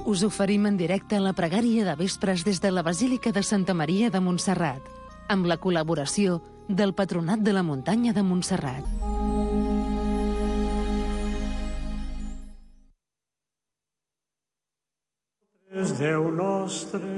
Us oferim en directe la pregària de vespres des de la Basílica de Santa Maria de Montserrat, amb la col·laboració del Patronat de la Muntanya de Montserrat. Déu nostre,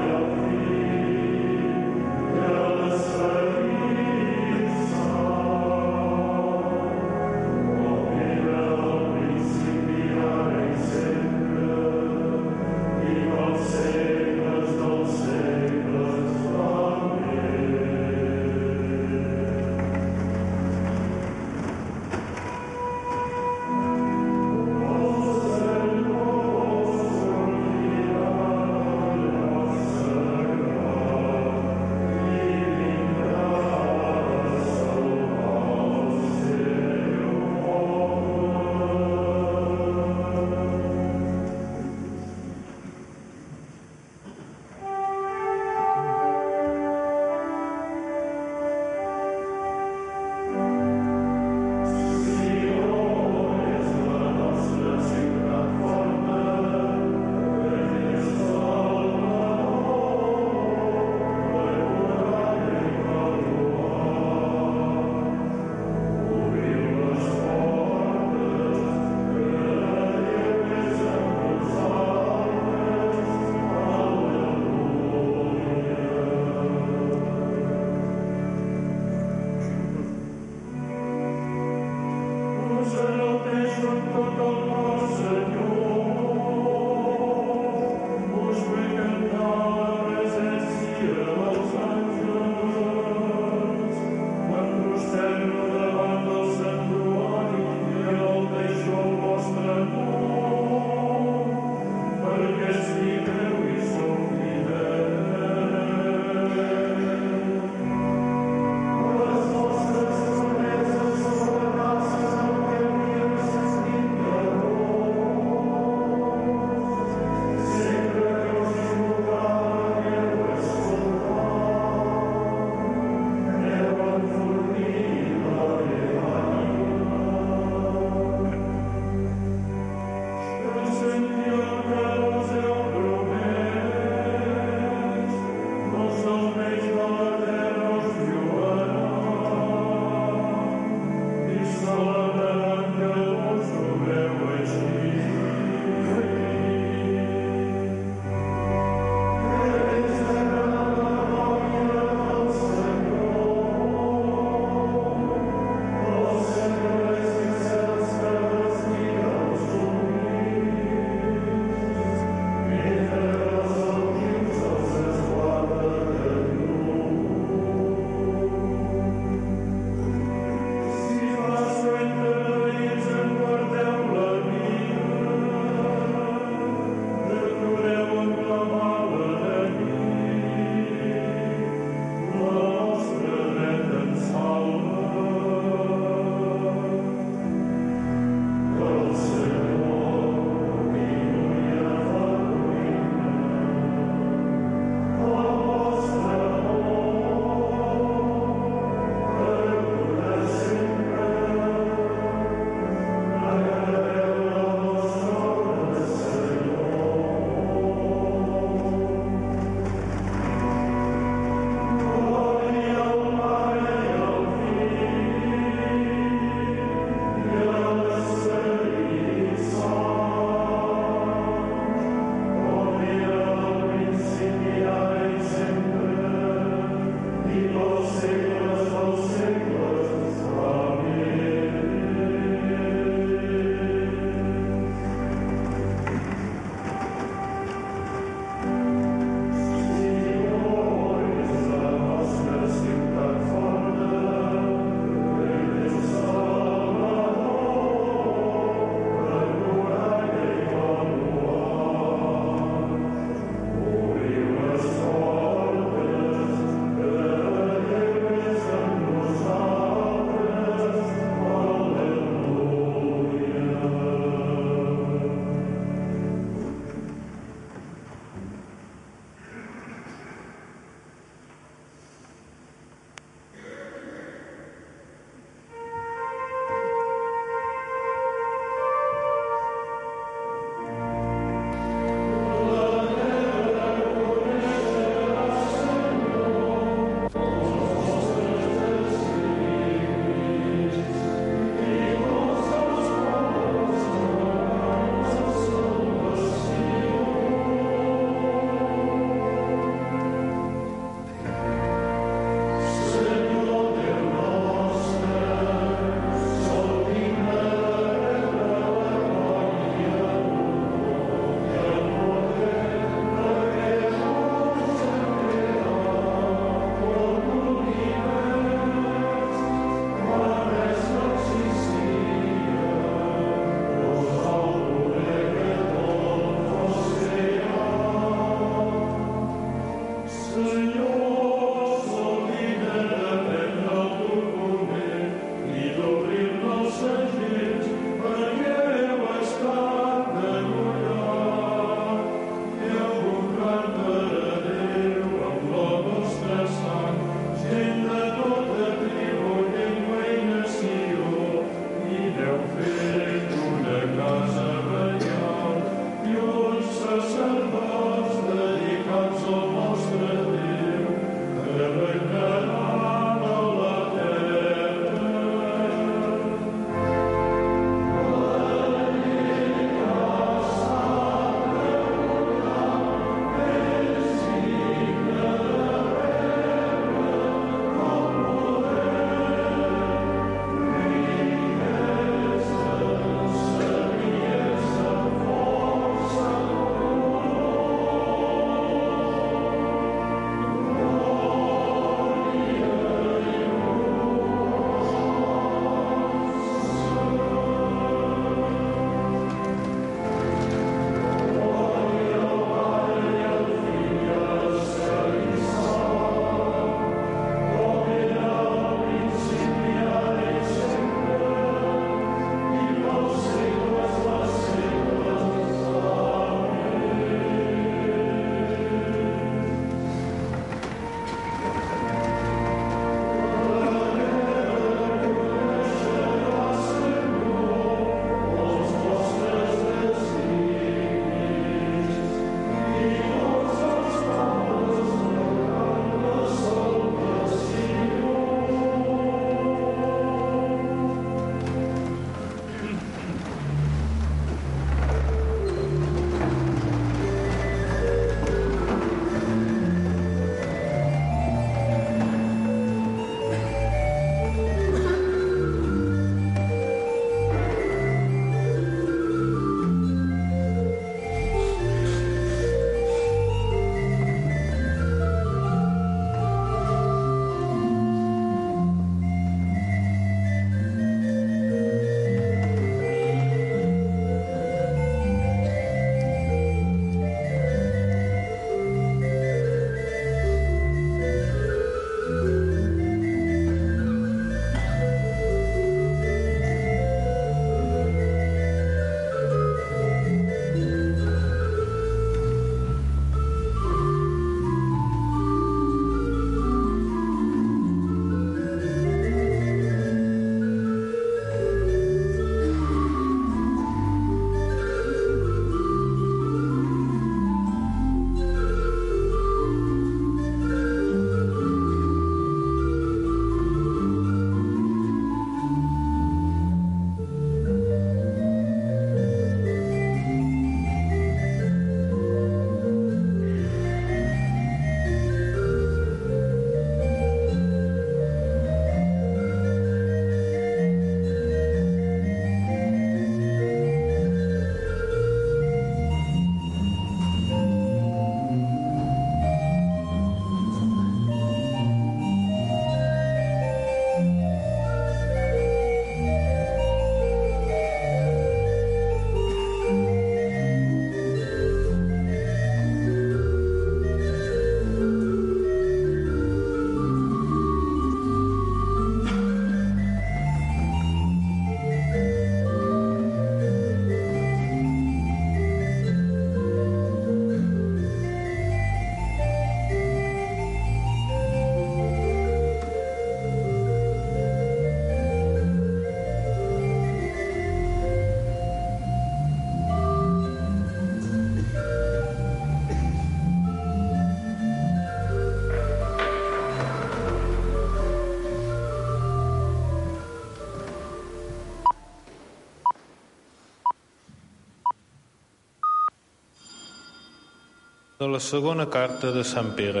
De la segona carta de Sant Pere.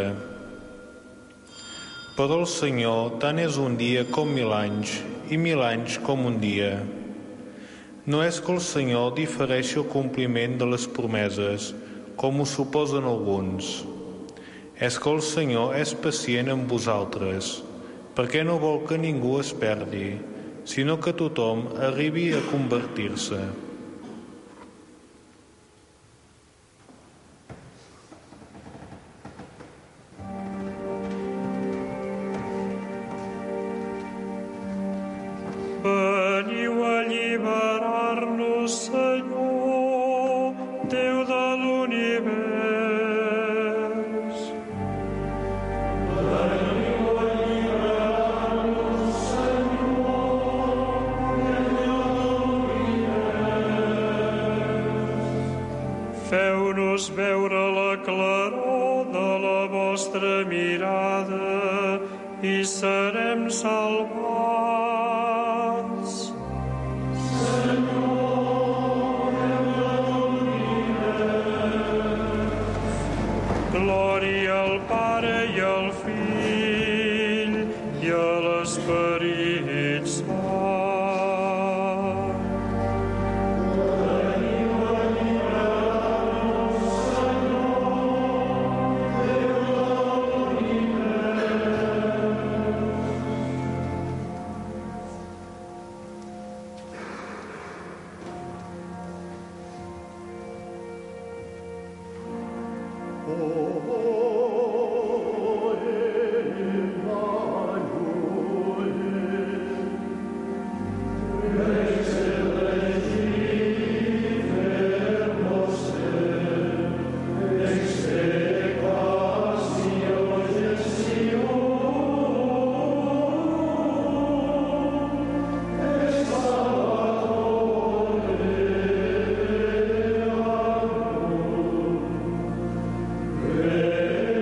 Per al Senyor tant és un dia com 1000 anys, i 1000 anys com un dia. No és que el Senyor difereixi el compliment de les promeses, com ho suposen alguns. És que el Senyor és pacient amb vosaltres, perquè no vol que ningú es perdi, sinó que tothom arribi a convertir-se. Veniu a alliberar-nos, Senyor, Déu de l'univers. Veniu a alliberar-nos, Senyor, Déu de l'univers. Feu-nos veure la claror de la vostra mirada i serem salvats. Glòria al Pare i al Fill i a l'Esperit Sant. Veniu a alliberar-nos, Senyor, Déu de l'univers.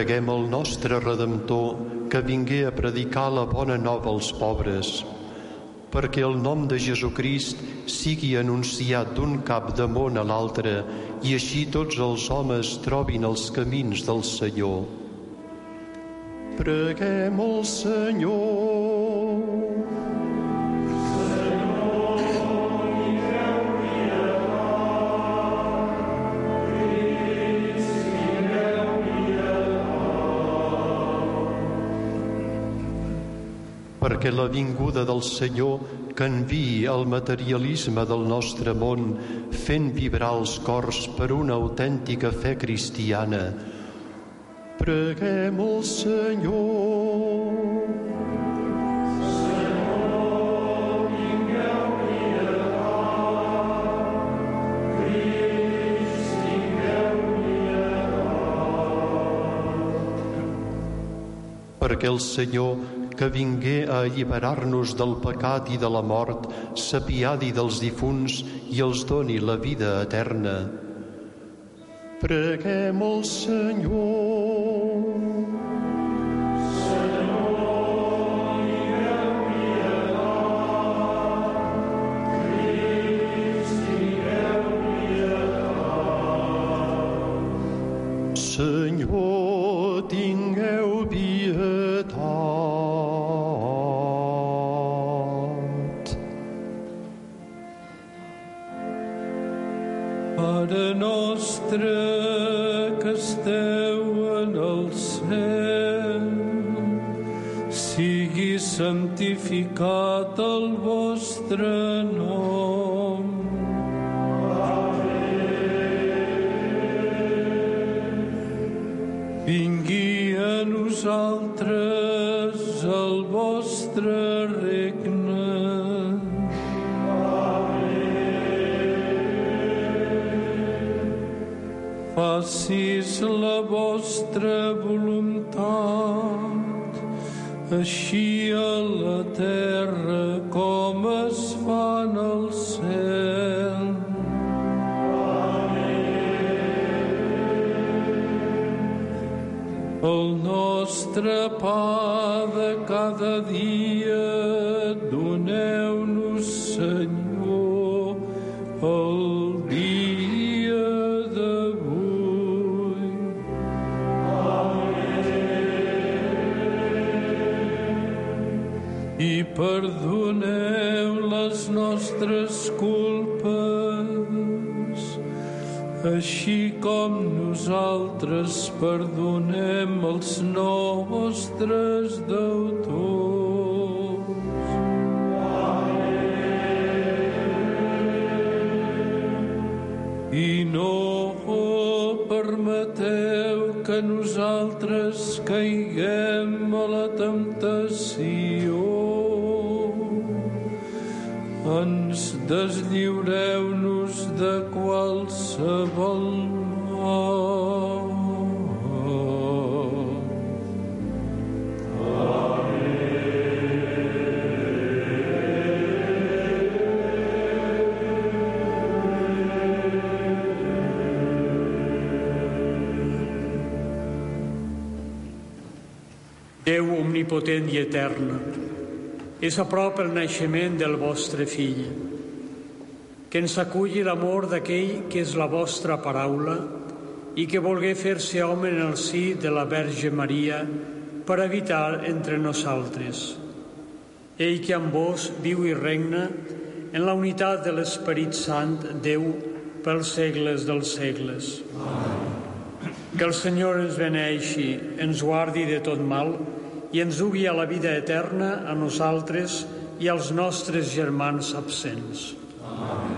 Preguem al nostre Redemptor que vingué a predicar la bona nova als pobres, perquè el nom de Jesucrist sigui anunciat d'un cap de món a l'altre i així tots els homes trobin els camins del Senyor. Preguem al Senyor. Perquè la vinguda del Senyor canviï el materialisme del nostre món, fent vibrar els cors per una autèntica fe cristiana. Preguem al Senyor. Senyor, vingueu mirar. Crist, vingueu mirar. Perquè el Senyor, que vingué a alliberar-nos del pecat i de la mort, s'apiadi dels difunts i els doni la vida eterna. Preguem al Senyor. Senyor, vingueu mirar. Crist, vingueu mirar. Senyor, tingueu pietat. Pare nostre que esteu en el cel, sigui santificat el vostre nom. Vingui a nosaltres el vostre regne. Facis la vostra voluntat, així a la terra com es fa en el cel. El nostre pa de cada dia doneu-nos, Senyor, el dia d'avui. I perdoneu les nostres culpes, així com nosaltres perdonem els nostres deutors. I no permeteu que nosaltres caiguem a la temptació. Ens deslliureu-nos de qualsevol mal. Déu omnipotent i etern, és a prop el naixement del vostre Fill, que ens aculli l'amor d'aquell que és la vostra paraula i que volgué fer-se home en el si de la Verge Maria per habitar entre nosaltres. Ell que amb vos viu i regna en la unitat de l'Esperit Sant, Déu, pels segles dels segles. Amen. Que el Senyor ens beneixi, ens guardi de tot mal i ens dugui a la vida eterna a nosaltres i als nostres germans absents. Amen.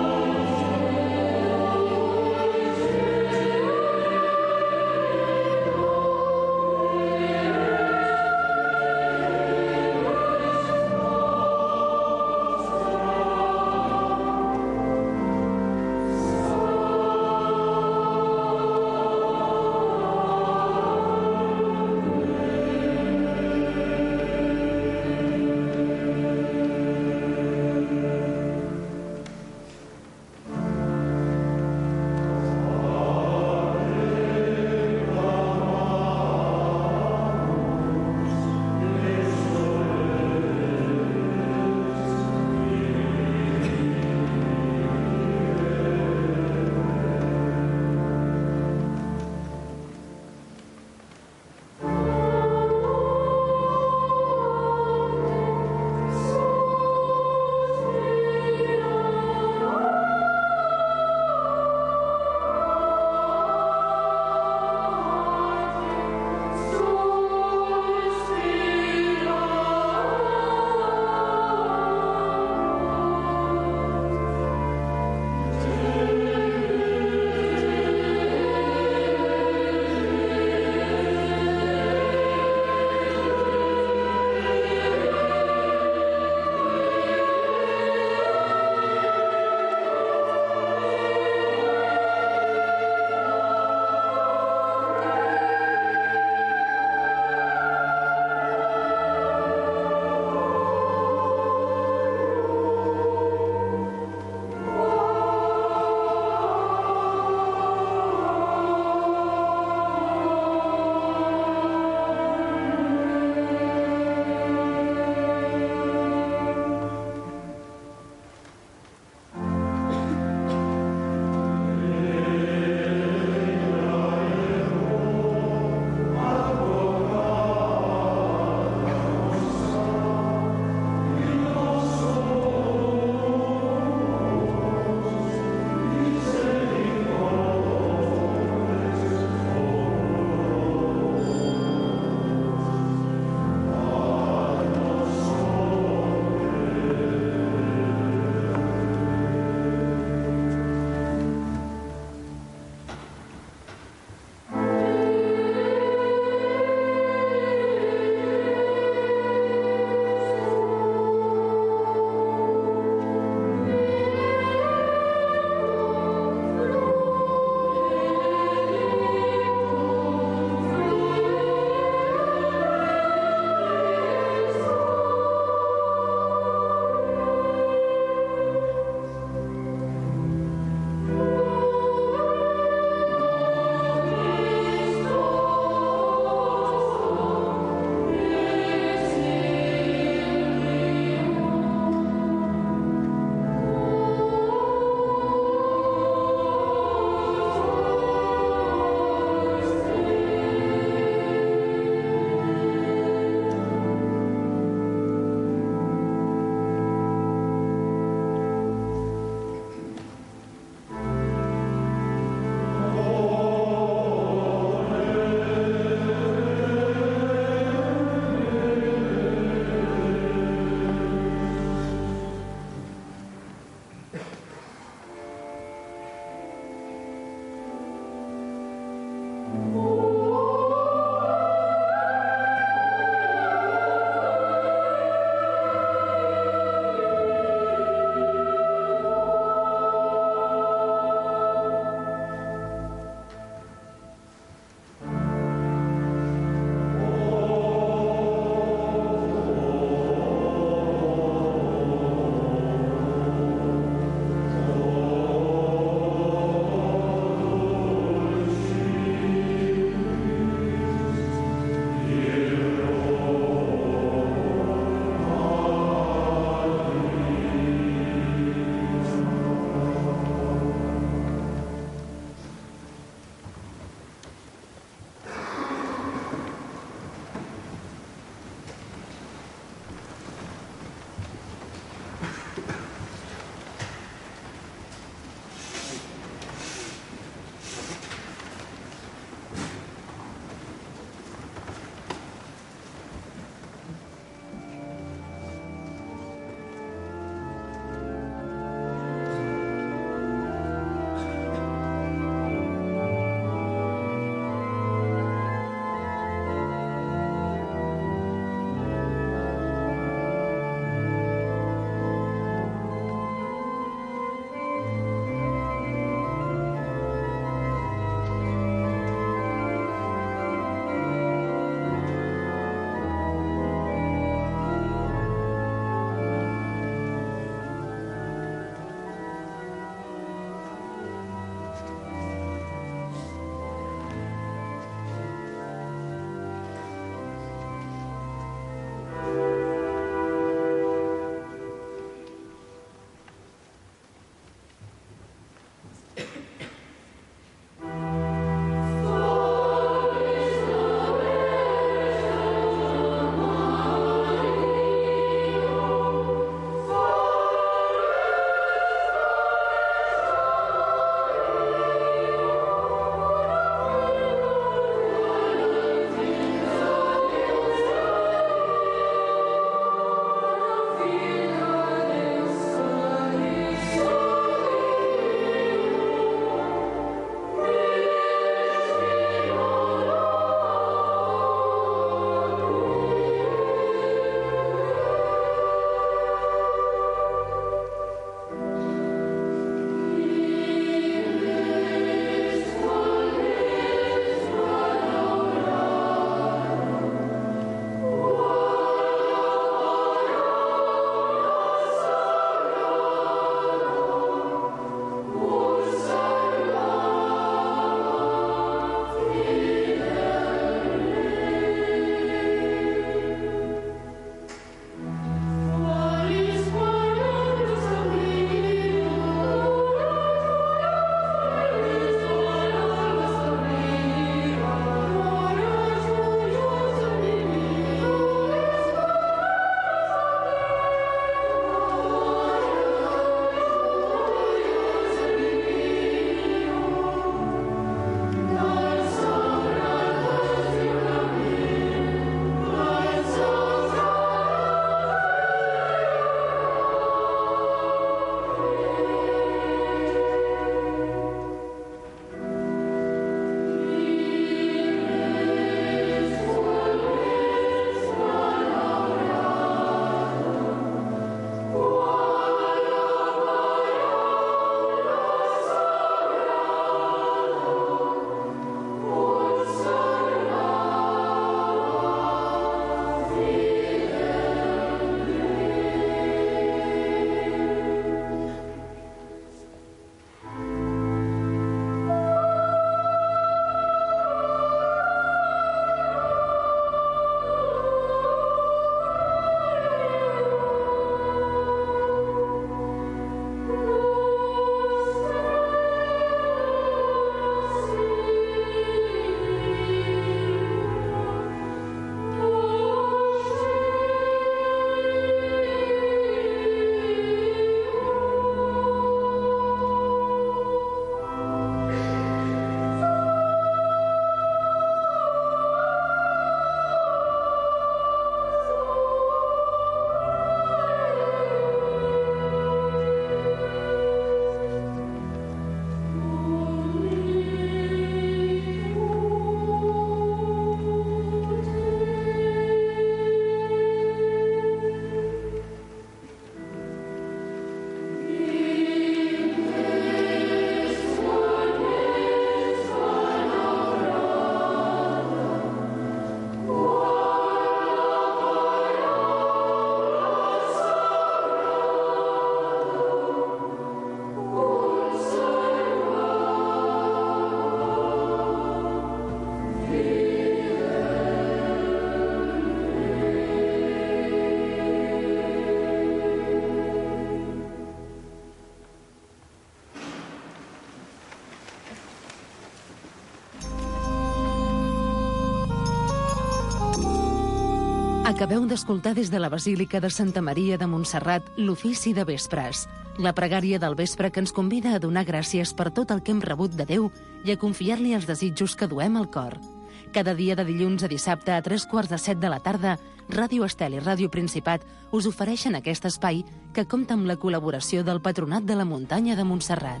Acabeu d'escoltar des de la Basílica de Santa Maria de Montserrat l'ofici de vespres, la pregària del vespre que ens convida a donar gràcies per tot el que hem rebut de Déu i a confiar-li els desitjos que duem al cor. Cada dia de dilluns a dissabte a 3:45 de la tarda, Ràdio Estel i Ràdio Principat us ofereixen aquest espai que compta amb la col·laboració del Patronat de la Muntanya de Montserrat.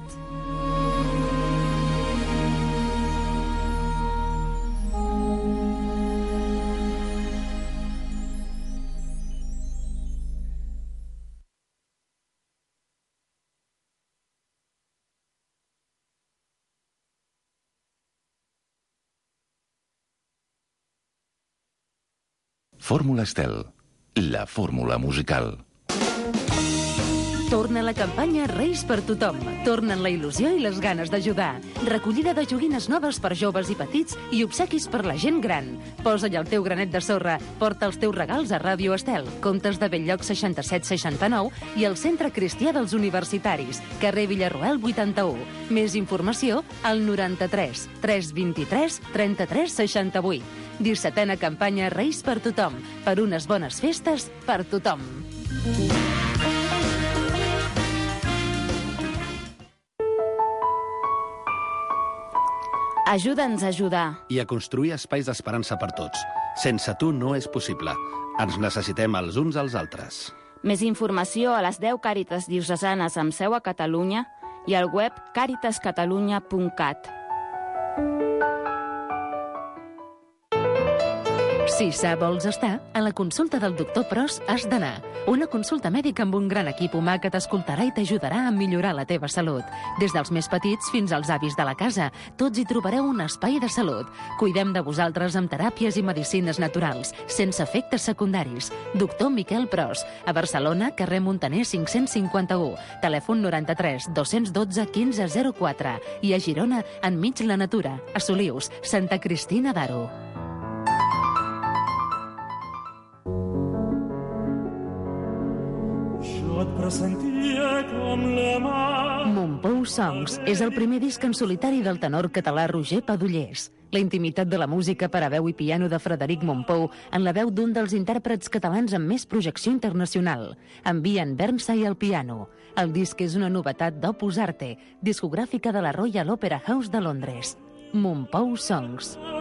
Fórmula Estel, la fórmula musical. Torna la campanya Reis per tothom. Tornen la il·lusió i les ganes d'ajudar. Recollida de joguines noves per joves i petits i obsequis per la gent gran. Posa-hi el teu granet de sorra. Porta els teus regals a Ràdio Estel, Comtes de Bell-lloc 6769 i el Centre Cristià dels Universitaris, carrer Villarroel 81. Més informació al 93 323 33 68. 17a campanya Reis per tothom. Per unes bones festes per tothom. Ajuda'ns a ajudar. I a construir espais d'esperança per tots. Sense tu no és possible. Ens necessitem els uns als altres. Més informació a les 10 Càritas diocesanes amb seu a Catalunya i al web caritascatalunya.cat. Si sa vols estar, a la consulta del doctor Pros has d'anar. Una consulta mèdica amb un gran equip humà que t'escoltarà i t'ajudarà a millorar la teva salut. Des dels més petits fins als avis de la casa, tots hi trobareu un espai de salut. Cuidem de vosaltres amb teràpies i medicines naturals, sense efectes secundaris. Doctor Miquel Pros, a Barcelona, carrer Montaner 551, telèfon 93 212 1504 i a Girona, enmig la natura, a Solius, Santa Cristina d'Aro. Montpou Songs és el primer disc en solitari del tenor català Roger Padullers. La intimitat de la música per a veu i piano de Frederic Mompou en la veu d'un dels intèrprets catalans amb més projecció internacional, en Ian Burnside al piano. El disc és una novetat d'Opus Arte, discogràfica de la Royal Opera House de Londres. Montpou Songs.